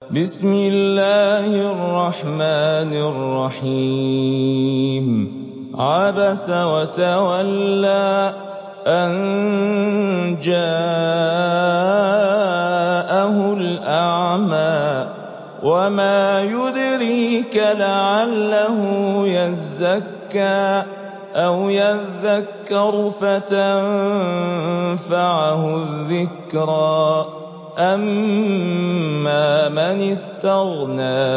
بسم الله الرحمن الرحيم عبس وتولى أن جاءه الأعمى وما يدريك لعله يزكى أو يذكر فتنفعه الذكرى أما من استغنى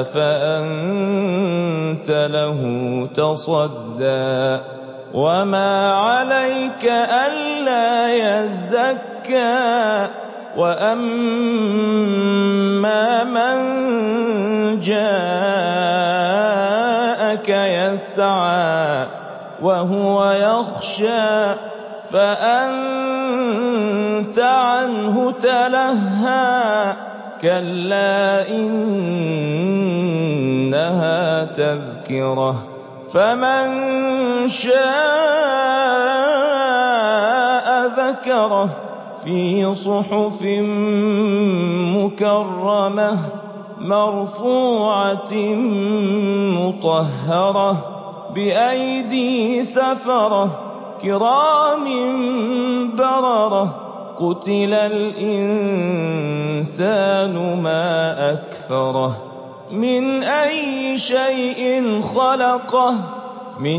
فأنت له تصدى وما عليك ألا يزكى وأما من جاءك يسعى وهو يخشى فأنت عنه تلهى كلا إنها تذكرة فمن شاء ذكره في صحف مكرمة مرفوعة مطهرة بأيدي سفرة كرام بررة قتل الإنسان ما أكفره من أي شيء خلقه من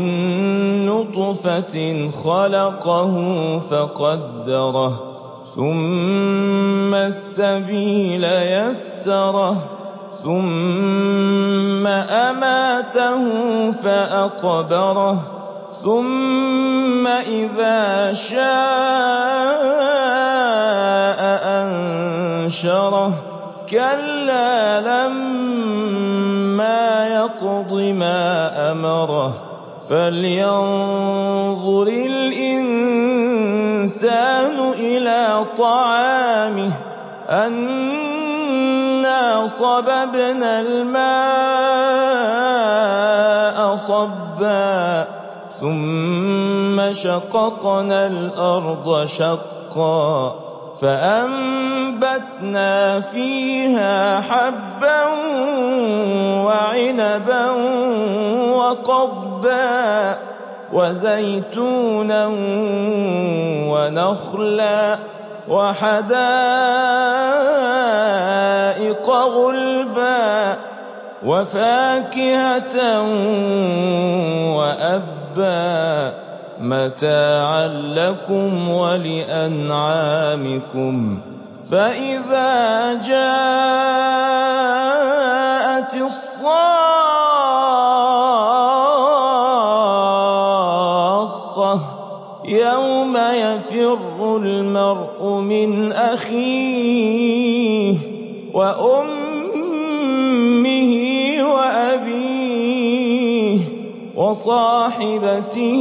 نطفة خلقه فقدره ثم السبيل يسره ثم أماته فأقبره ثم إذا شاء أنشره كلا لما يقض ما أمره فلينظر الإنسان إلى طعامه أنا صببنا الماء صبا ثم شققنا الأرض شقا فأنبتنا فيها حبا وعنبا وقضبا وزيتونا ونخلا وحدائق غلبا وفاكهة وأبا متاعا لكم ولأنعامكم فإذا جاءت الصاخة يوم يفر المرء من أخيه وأمه وأبيه وصاحبته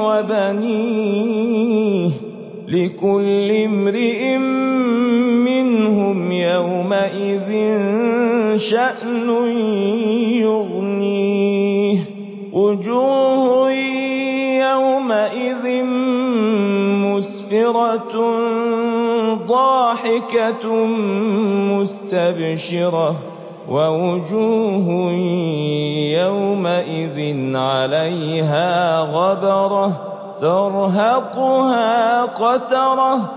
وبنيه لكل امرئ منهم يومئذ شأن يغنيه وجوه يومئذ مسفرة ضاحكة مستبشرة ووجوه يومئذ عليها غبرة ترهقها قترة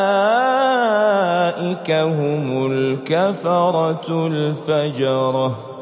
أولئك هم الكفرة الفجرة.